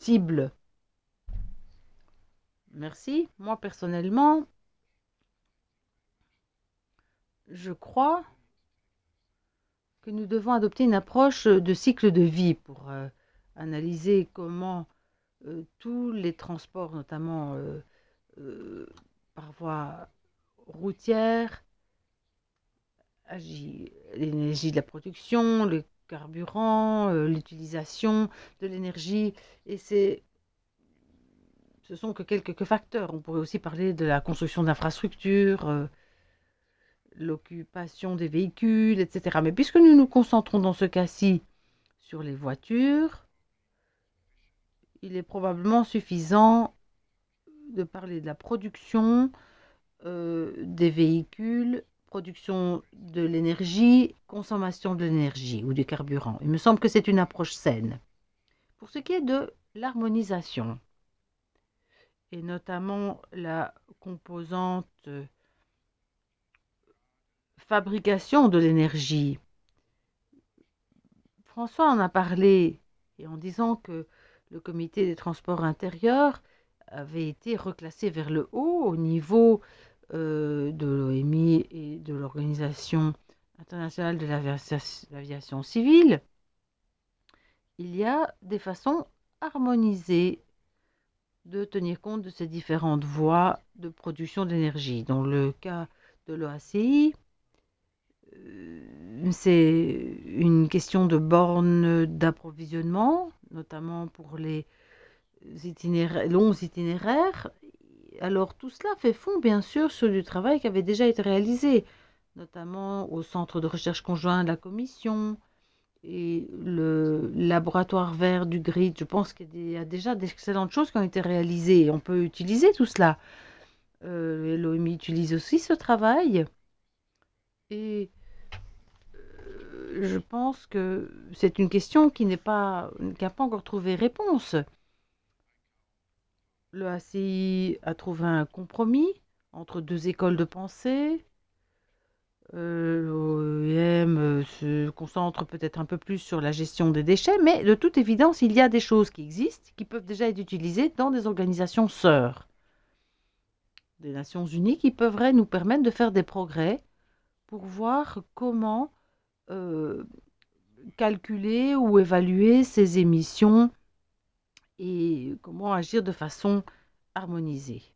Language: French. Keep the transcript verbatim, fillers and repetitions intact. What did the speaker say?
cible? Merci. Moi, personnellement, je crois que nous devons adopter une approche de cycle de vie pour euh, analyser comment euh, tous les transports, notamment euh, euh, par voie routière, agit l'énergie de la production, le carburant, euh, l'utilisation de l'énergie, et c'est ce sont que quelques facteurs. On pourrait aussi parler de la construction d'infrastructures, euh, l'occupation des véhicules, et cetera. Mais puisque nous nous concentrons dans ce cas-ci sur les voitures, il est probablement suffisant de parler de la production euh, des véhicules, production de l'énergie, consommation de l'énergie ou du carburant. Il me semble que c'est une approche saine. Pour ce qui est de l'harmonisation, et notamment la composante euh, fabrication de l'énergie, François en a parlé et en disant que le comité des transports intérieurs avait été reclassé vers le haut au niveau euh, de l'O M I et de l'Organisation internationale de l'aviation civile. Il y a des façons harmonisées de tenir compte de ces différentes voies de production d'énergie. Dans le cas de l'O A C I, c'est une question de bornes d'approvisionnement, notamment pour les itinéraires, longs itinéraires. Alors tout cela fait fond, bien sûr, sur du travail qui avait déjà été réalisé, notamment au centre de recherche conjoint de la Commission et le laboratoire vert du grid. Je pense qu'il y a déjà d'excellentes choses qui ont été réalisées. On peut utiliser tout cela. Euh, L'O M I utilise aussi ce travail. Et je pense que c'est une question qui n'est pas, qui n'a pas encore trouvé réponse. Le A C I a trouvé un compromis entre deux écoles de pensée. Euh, L'O I M euh, se concentre peut-être un peu plus sur la gestion des déchets, mais de toute évidence, il y a des choses qui existent, qui peuvent déjà être utilisées dans des organisations sœurs des Nations Unies, qui pourraient nous permettre de faire des progrès pour voir comment euh, calculer ou évaluer ces émissions et comment agir de façon harmonisée.